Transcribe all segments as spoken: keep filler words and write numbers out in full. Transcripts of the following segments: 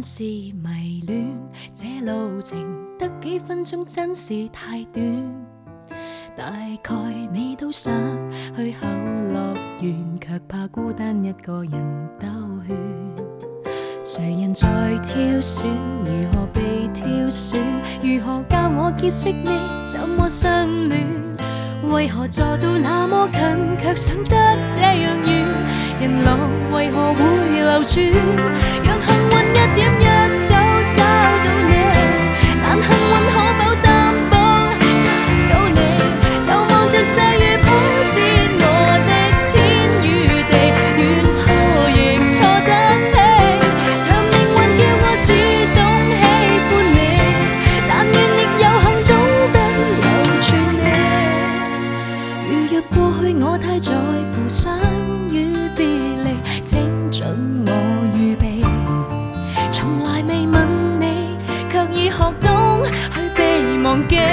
是迷戀，這路程得幾分鐘真是太短。大概你都想去後樂園，卻怕孤單一個人兜圈。誰人在挑選，如何被挑選？如何教我結識你？怎麼相戀？為何坐到那麼近，卻想得這樣遠？人浪為何會流轉？讓幸運一點一早找到你，但幸運可否擔保得到你？就望着際遇鋪墊我的天與地，願錯亦錯得起。讓命運叫我只懂喜歡你，但願亦有幸懂得留住你。如若過去我太在乎相與別離，請准我預備，從來未問你，卻已學懂去被忘記。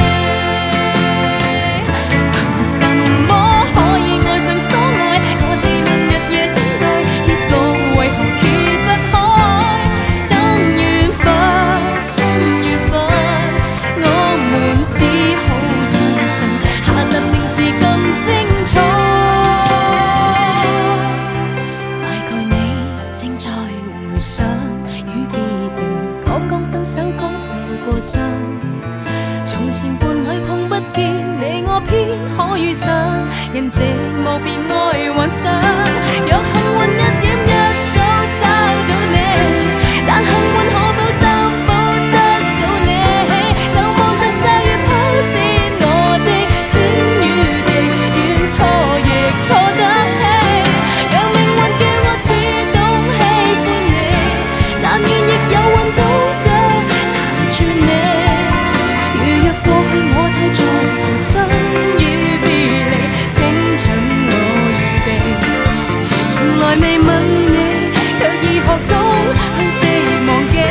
憑什麼可以愛上所愛？我自問日夜等待，結局為何揭不開？等緣分，信緣分，我們只好相信，下集定是更精彩。大概你正在回想與別人剛剛分手，剛受過傷。從前伴侶碰不見你，我偏可遇上，人寂寞便愛幻想。若幸運一點一早找到你，但幸運可否擔保得到你？就望着際遇鋪墊我的天與地，願錯亦錯得起。讓命運叫我只懂喜歡你，但願亦有運懂得留住你。如若過去我太在乎生與別離，請准我預備，從來未問你，卻已學懂去被忘記。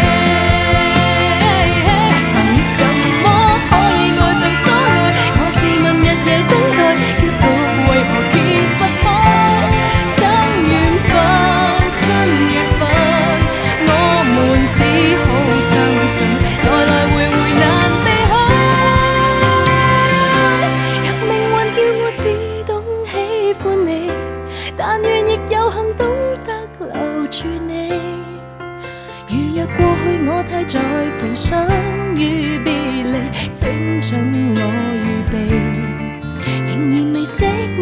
憑什麼可以愛上所愛？我自問日夜等待，結局為何揭不開？等緣分，信緣分，我們只好相信，來來回回難避開。若命運叫我只懂喜歡你，但願亦有幸懂得留住你。如若過去我太在乎相與別離，請准我預備，仍然未識